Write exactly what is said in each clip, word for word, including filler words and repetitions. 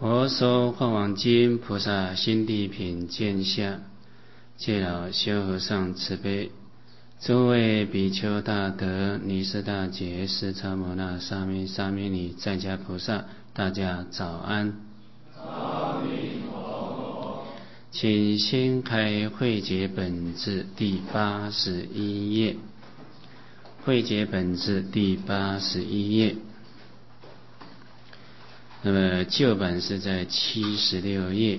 佛说化王经，菩萨心地品鉴下，戒老修和尚慈悲，诸位比丘大德、尼斯大姐、释迦牟那、沙弥、沙弥尼、在家菩萨，大家早安。 阿弥陀佛。 请先开慧解本志第八十一页，慧解本志第八十一页。那么旧版是在七十六页。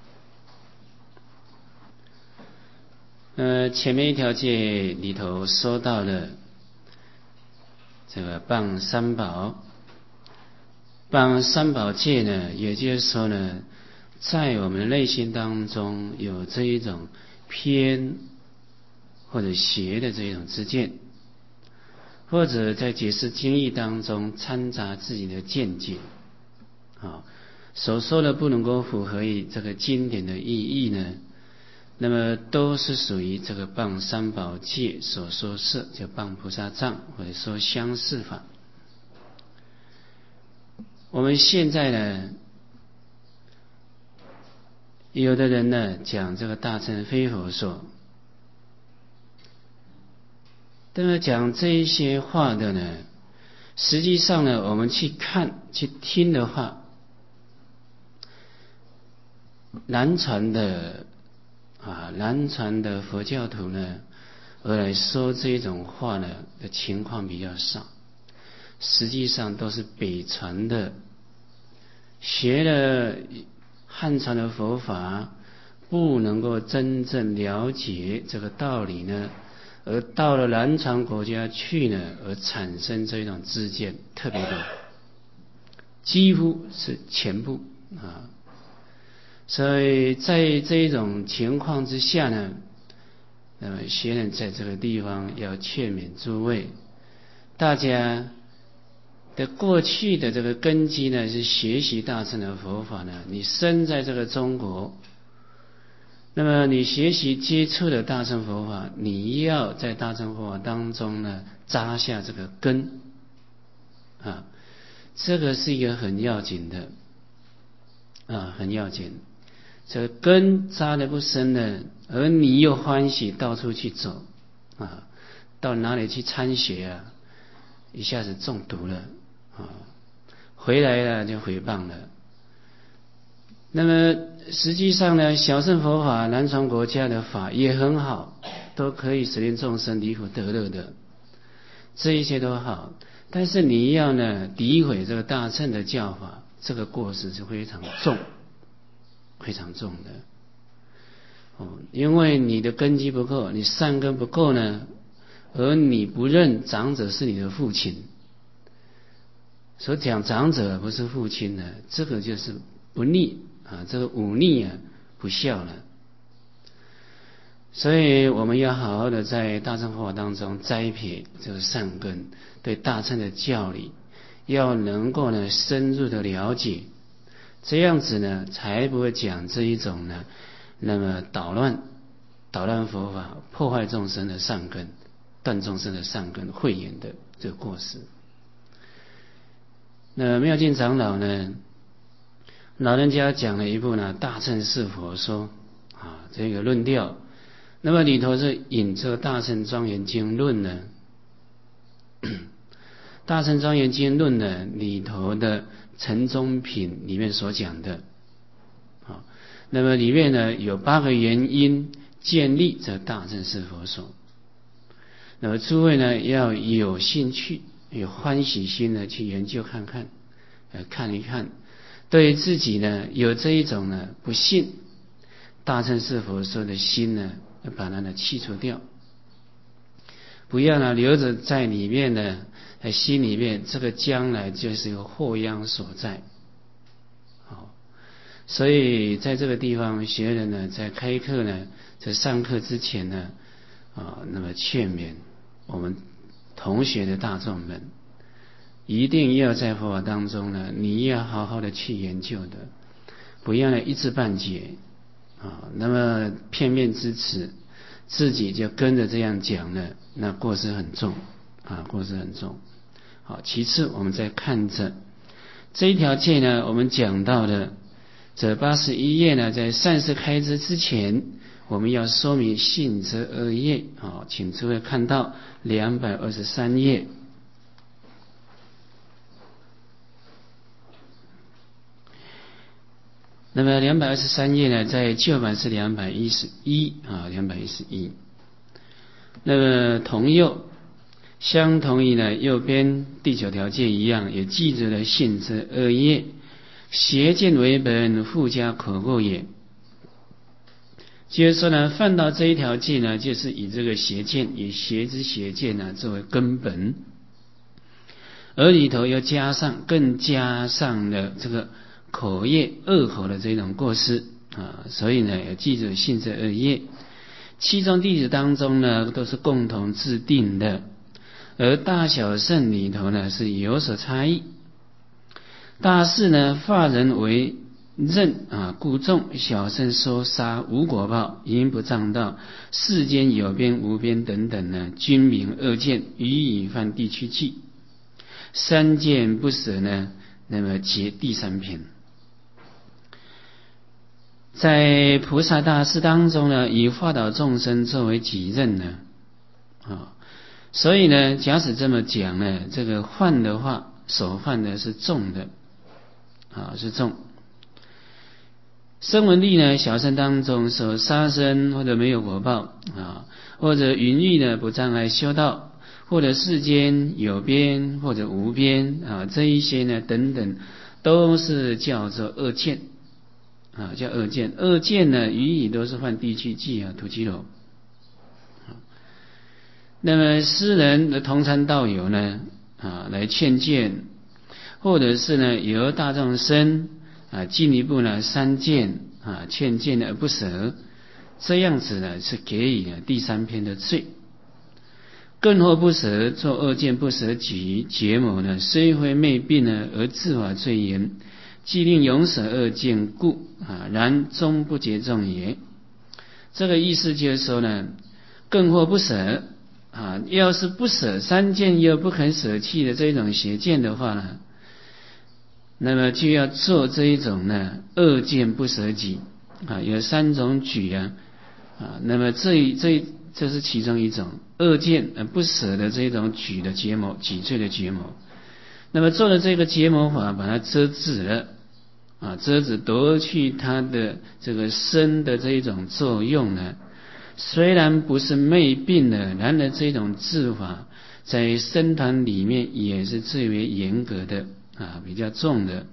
呃，前面一条戒里头说到了这个谤三宝，谤三宝戒呢，也就是说呢，在我们的内心当中有这一种偏或者邪的这一种知见，或者在解释经义当中掺杂自己的见解。啊，所说的不能够符合于这个经典的意义呢，那么都是属于这个谤三宝戒所说是，就谤菩萨藏或者说相似法。我们现在呢，有的人呢讲这个大乘非佛说，那么讲这一些话的呢，实际上呢，我们去看去听的话，南传的啊，南传的佛教徒呢，而来说这种话呢的情况比较少。实际上都是北传的，学了汉传的佛法，不能够真正了解这个道理呢，而到了南传国家去呢，而产生这种知见特别多，几乎是全部啊。所以在这种情况之下呢，那么学人在这个地方要劝勉诸位，大家的过去的这个根基呢，是学习大乘的佛法呢。你生在这个中国，那么你学习接触的大乘佛法，你要在大乘佛法当中呢扎下这个根啊，这个是一个很要紧的啊，很要紧。这个根扎得不深呢，而你又欢喜到处去走啊，到哪里去参学啊，一下子中毒了啊，回来了就毁谤了。那么实际上呢，小乘佛法南传国家的法也很好，都可以使令众生离苦得乐的，这一切都好，但是你要呢诋毁这个大乘的教法，这个过失是非常重非常重的哦，因为你的根基不够，你善根不够呢，而你不认长者是你的父亲，所讲长者不是父亲呢，这个就是不逆啊，这个忤逆啊，不孝了。所以我们要好好的在大乘佛法当中栽培这个善根，对大乘的教理要能够呢深入的了解，这样子呢才不会讲这一种呢那么捣乱捣乱佛法，破坏众生的善根，断众生的善根慧眼的这个过失。那妙净长老呢，老人家讲了一部呢大乘是佛说啊这个论调，那么里头是引这大乘庄严经论呢，大乘庄严经论呢里头的陈宗品里面所讲的，好，那么里面呢有八个原因建立这大乘是佛说。那么诸位呢要有兴趣有欢喜心的去研究看看，呃看一看，对自己呢有这一种呢不信大乘是佛说的心呢，要把它呢去除掉，不要呢留着在里面呢，在心里面，这个将来就是一个祸殃所在。好，所以在这个地方，学人呢在开课呢，在上课之前呢，啊，那么劝勉我们同学的大众们，一定要在佛法当中呢，你要好好的去研究的，不要呢一知半解啊，那么片面之词，自己就跟着这样讲呢，那过失很重啊，过失很重。好，其次我们再看着这一条戒呢，我们讲到的这八十一页呢，在善事开支之前，我们要说明信则恶业啊，请诸位看到两百二十三页。那么两百二十三页呢，在旧版是两百一十一啊，两百一十一。那么同右相同于呢右边第九条戒一样，也记住了信则恶业，邪见为本，附加可过也。就是说呢，犯到这一条戒呢，就是以这个邪见，以邪之邪见呢作为根本，而里头又加上更加上了这个口业恶口的这种过失啊，所以呢要记住信则恶业。七宗弟子当中呢都是共同制定的，而大小乘里头呢是有所差异。大士呢发人为任啊，故众；小乘说杀无果报，因不障道，世间有边无边等等呢，均名恶见，予以犯地区记。三见不舍呢，那么结第三篇。在菩萨大士当中呢，以化导众生作为己任呢，啊，所以呢，假使这么讲呢，这个犯的话，所犯的是重的，啊，是重。声闻力呢，小乘当中所杀生或者没有果报啊，或者云欲呢不障碍修道，或者世间有边或者无边啊，这一些呢等等，都是叫做恶见啊，叫恶见。恶见呢，予以都是犯地区记啊、土鸡楼。那么诗人的同参道友呢啊，来劝谏，或者是呢由大众生啊进一步呢三谏啊劝谏而不舍，这样子呢是给予呢第三篇的罪。更或不舍，作恶见不舍己，结某呢虽非昧病呢而自法罪严，既令永舍恶见故啊，然终不结众也。这个意思就是说呢，更或不舍啊，要是不舍三见又不肯舍弃的这种邪见的话呢，那么就要做这一种呢恶见不舍己啊，有三种举啊啊，那么这这这是其中一种恶见而不舍的这种举的结谋，己罪的结谋。那么做了这个结谋法，把它遮止了啊，遮止夺去它的这个身的这一种作用呢。虽然不是昧病的，然而这种治法在僧团里面也是最为严格的啊，比较重的。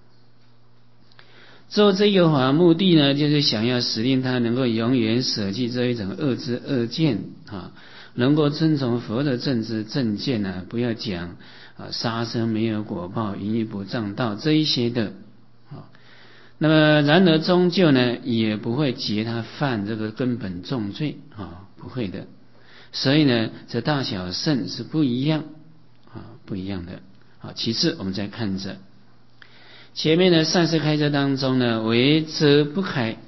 做这个法目的呢，就是想要使令他能够永远舍弃这一种恶知恶见啊，能够遵从佛的正知正见呢，不要讲啊杀生没有果报，淫欲不障道这一些的啊。那么然而终究呢，也不会结他犯这个根本重罪啊，不会的。所以呢，这大小乘是不一样啊，不一样的。好，其次我们再看着前面的善事开遮当中呢，唯遮不开，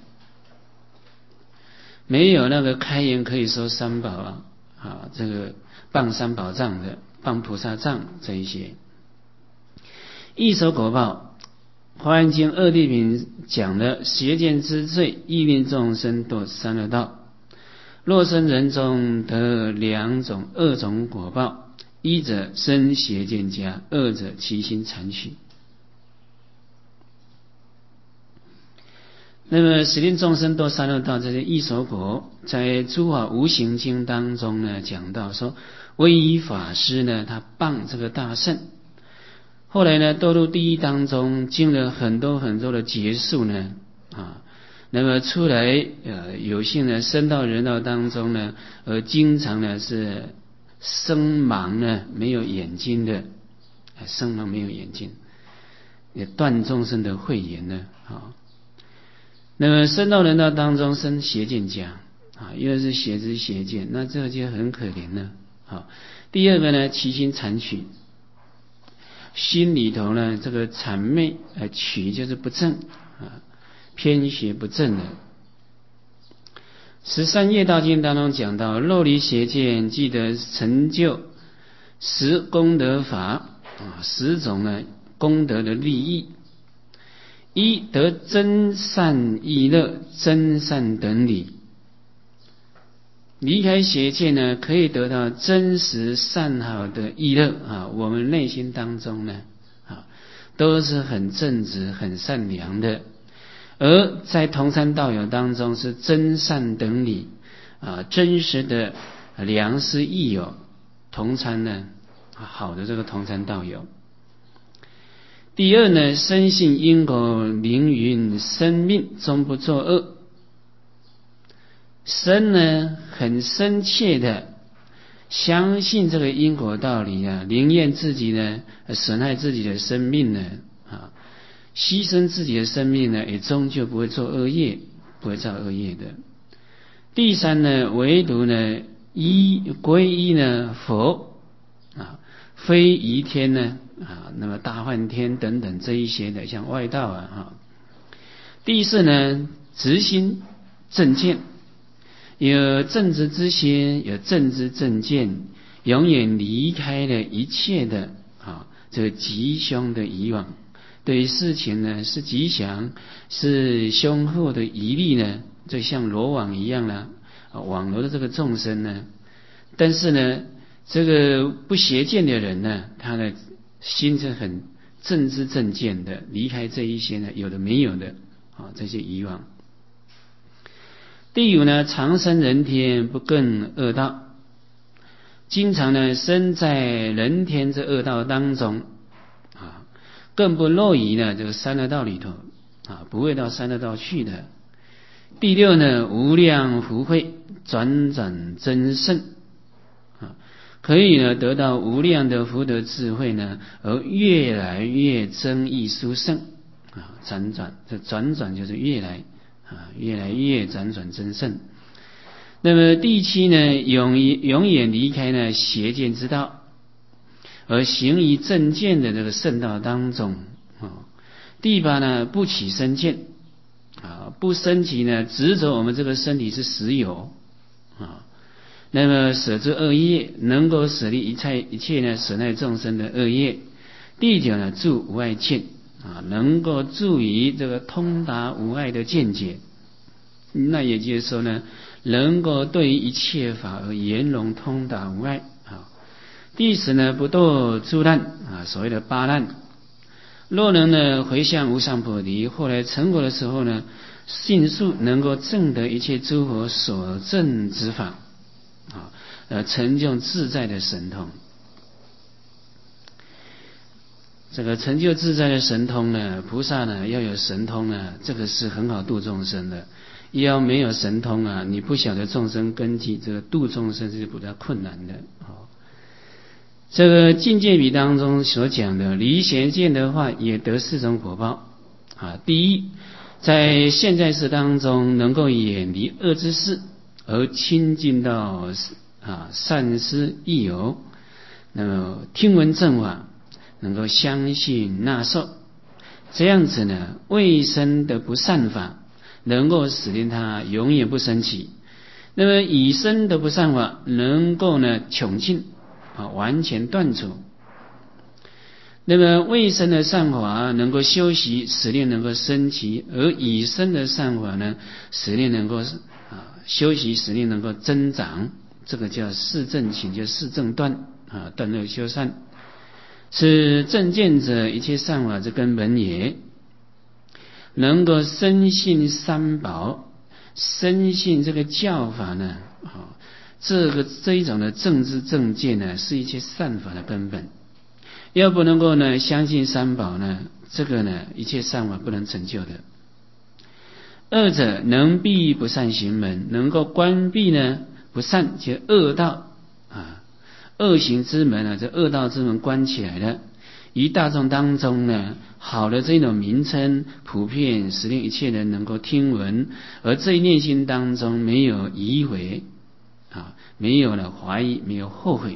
没有那个开言可以说三宝啊，啊，这个谤三宝藏的，谤菩萨藏这一些。一手果报。华严经二谛品讲的邪见之罪，亦令众生堕三恶道。若生人中得两种二种果报，一者生邪见家，二者其心残取。那么使令众生堕三恶道，这些异熟果，在诸法无形经当中呢讲到说，唯一法师呢他谤这个大圣。后来呢，堕入地狱当中，经了很多很多的劫数呢，啊，那么出来呃，有幸呢升到人道当中呢，而经常呢是生盲呢，没有眼睛的，生盲没有眼睛，也断众生的慧眼呢，啊，那么升到人道当中生邪见家，啊，又是邪知邪见，那这就很可怜了，好，第二个呢，其心残取。心里头呢，这个谄媚，呃，取就是不正啊，偏邪不正的。十三业道经当中讲到，漏离邪见，记得成就十功德法啊，十种呢功德的利益。 一得真善意乐，真善等理。离开邪见呢，可以得到真实善好的意乐啊，我们内心当中呢啊，都是很正直、很善良的。而在同参道友当中是真善等理啊，真实的良师益友同参呢，好的这个同参道友。第二呢，深信因果凌云，生命终不作恶。深呢，很深切的相信这个因果道理啊，宁愿自己呢损害自己的生命呢啊，牺牲自己的生命呢，也终究不会做恶业，不会造恶业的。第三呢，唯独呢依皈依呢佛啊，非夷天呢啊，那么大梵天等等这一些的像外道啊啊。第四呢，直心正见，有正直之心，有正知正见，永远离开了一切的啊这个吉凶的以往，对于事情呢是吉祥是凶祸的疑虑呢，就像罗网一样呢、啊、网罗的这个众生呢。但是呢，这个不邪见的人呢，他的心是很正知正见的，离开这一些呢有的没有的啊这些以往。第五呢，常生人天，不更恶道，经常呢生在人天这恶道当中啊，更不落于呢这个三恶道里头啊，不会到三恶道去的。第六呢，无量福慧，转转增胜啊，可以呢得到无量的福德智慧呢，而越来越增益殊胜啊，转转这转转就是越来啊，越来越辗转增胜。那么第七呢，永永远离开呢邪见之道，而行于正见的这个圣道当中啊。第八呢，不起身见啊，不升起呢执着我们这个身体是实有啊。那么舍之恶业，能够舍离一切一切呢损害众生的恶业。第九呢，住无碍见啊，能够助于这个通达无碍的见解，那也就是说呢，能够对于一切法而圆融通达无碍啊。第十呢，不堕诸难啊，所谓的八难。若能呢回向无上菩提，后来成果的时候呢，迅速能够证得一切诸佛所证之法啊，呃，成就自在的神通。这个成就自在的神通呢，菩萨呢要有神通呢，这个是很好度众生的。要没有神通啊，你不晓得众生根基，这个度众生是比较困难的啊。这个境界比当中所讲的离邪见的话，也得四种果报啊。第一，在现在世当中能够远离恶之事，而亲近到啊善师益友，那么听闻正法，能够相信纳受，这样子呢，未生的不善法能够使令他永远不升起。那么已生的不善法能够呢穷尽啊，完全断除。那么未生的善法能够修习，使令能够升起；而已生的善法呢，使令能够啊修习，使令能够增长。这个叫四正勤，叫四正断啊，断恶修善，是正见者一切善法之根本也。能够深信三宝，深信这个教法呢，啊，这个这一种的正知正见呢，是一切善法的根本。要不能够呢相信三宝呢，这个呢一切善法不能成就的。二者能闭不善行门，能够关闭呢不善即恶道啊，恶行之门啊，这恶道之门关起来了。于大众当中呢，好的这种名称普遍，使令一切人能够听闻，而这一内心当中没有疑悔啊，没有了怀疑，没有后悔。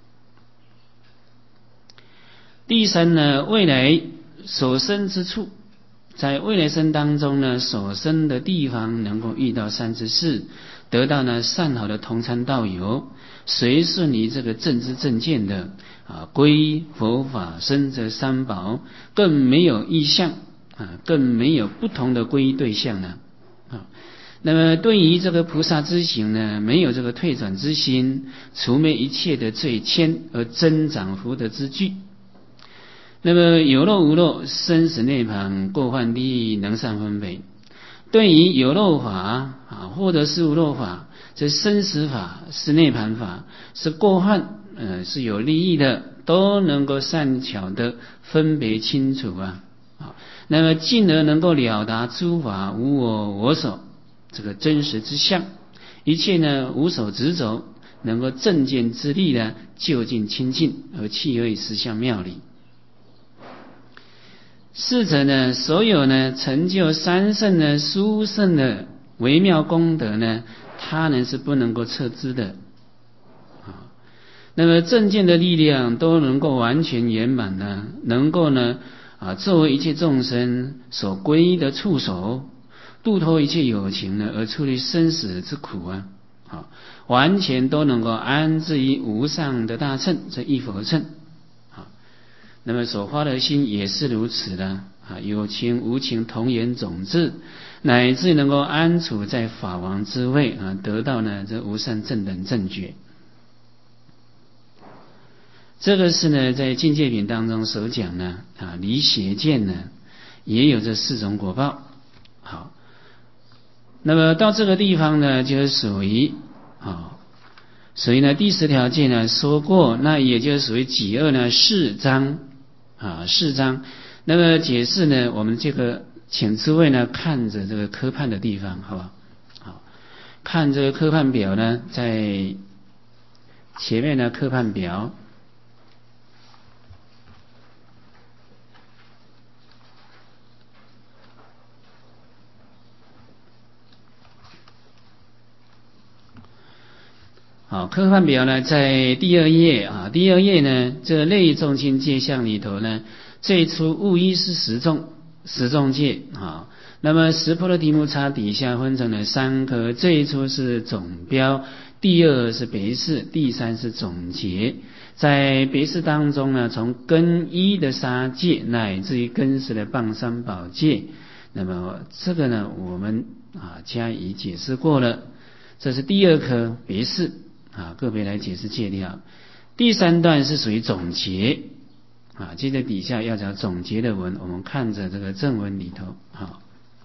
第三呢，未来所生之处，在未来生当中呢，所生的地方能够遇到善知识，得到呢善好的同参道友，随顺于这个正知正见的啊，皈佛法僧这三宝，更没有异相啊，更没有不同的皈依对象了啊。那么对于这个菩萨之行呢，没有这个退转之心，除灭一切的罪愆而增长福德之具。那么有漏无漏，生死涅槃，过患地狱，能善分别。对于有漏法啊，或者是无漏法，这生死法是涅槃法，是过患，呃，是有利益的，都能够善巧的分别清楚啊。啊，那么进而能够了达诸法无我我所这个真实之相，一切呢无所执着，能够正见之力呢就近清净而契合于实相妙理。是者呢，所有呢成就三圣呢殊胜的微妙功德呢，他人是不能够测知的啊。那么正见的力量都能够完全圆满呢，能够呢啊作为一切众生所皈依的触手，度脱一切有情呢，而出离生死之苦啊，啊，完全都能够安置于无上的大乘，这一佛乘。那么所发的心也是如此的啊，有情无情同源种子，乃至能够安处在法王之位啊，得到呢这无上正等正觉。这个是呢在境界品当中所讲呢啊，离邪见呢也有这四种果报。好，那么到这个地方呢，就是属于啊，属于呢第十条戒呢说过，那也就是属于己二呢四章。啊，四章，那么解释呢，我们这个请诸位呢看着这个科判的地方，好吧？好，看这个科判表呢，在前面的科判表，好，科判表呢在第二页啊，第二页呢，这类众心界相里头呢，最初物一是十众，十众界啊。那么十波罗提木叉底下分成了三科，最初是总标，第二是别释，第三是总结。在别释当中呢，从根一的杀戒乃至于根十的谤三宝戒，那么这个呢，我们啊加以解释过了。这是第二科别释。啊，个别来解释戒律。第三段是属于总结啊，接着底下要讲总结的文，我们看着这个正文里头啊。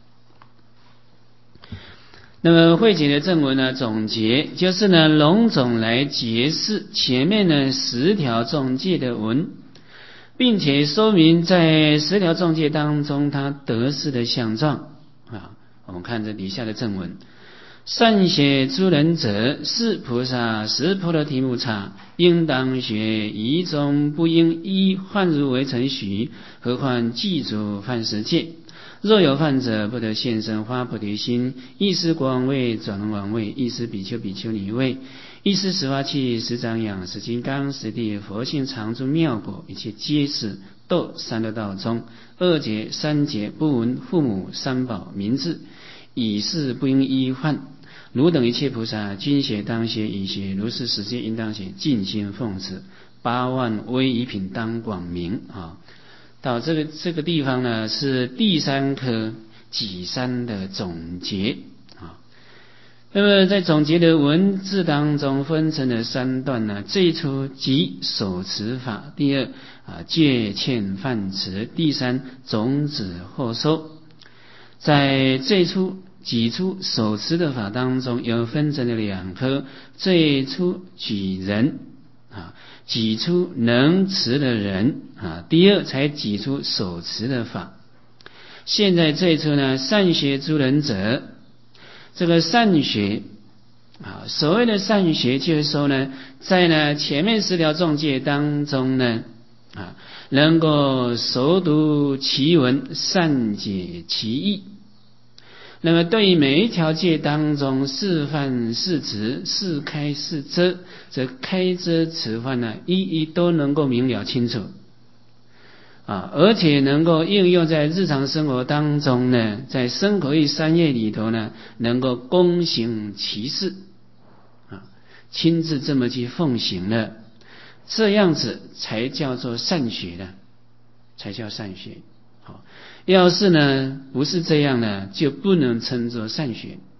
那么慧解的正文呢，总结就是呢笼总来解释前面呢十条众戒的文，并且说明在十条众戒当中它得失的相状啊。我们看着底下的正文。善学诸人者，是菩萨十波罗提木叉，应当学，一中不应依幻如为成许，何况记住犯十戒。若有犯者，不得现身发菩提心。亦是国王位，转轮王位，亦是比丘比丘尼位，亦是十法器、十长养、十金刚、十地佛性常住妙果，一切皆是斗三六道中二劫三劫不闻父母三宝名字，以是不应依犯。汝等一切菩萨，均学当学已学，如是十戒应当学，尽心奉持。八万威仪品当广明啊！到这个这个地方呢，是第三科己三的总结啊。那么在总结的文字当中，分成了三段呢。最初即守持法，第二啊戒欠犯持，第三种子后收。在最初己出守持的法当中，有分成了两科，最初举人啊，己出能持的人啊，第二才己出守持的法。现在最初呢，善学诸人者，这个善学啊，所谓的善学就是说呢，在呢前面十条众戒当中呢啊，能够熟读其文，善解其意。那么对于每一条戒当中是犯是持是开是遮，这开遮持犯呢，一一都能够明了清楚啊，而且能够应用在日常生活当中呢，在身口意三业里头呢，能够躬行其事啊，亲自这么去奉行了，这样子才叫做善学的，才叫善学好，要是呢不是这样呢，就不能称作善学。